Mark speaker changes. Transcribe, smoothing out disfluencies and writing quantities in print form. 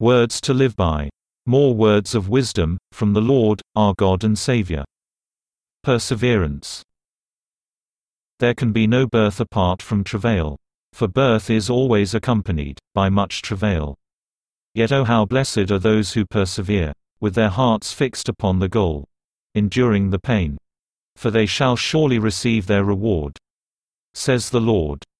Speaker 1: Words to live by. More words of wisdom, from the Lord, our God and Savior. Perseverance. There can be no birth apart from travail. For birth is always accompanied by much travail. Yet oh how blessed are those who persevere, with their hearts fixed upon the goal, enduring the pain. For they shall surely receive their reward, says the Lord.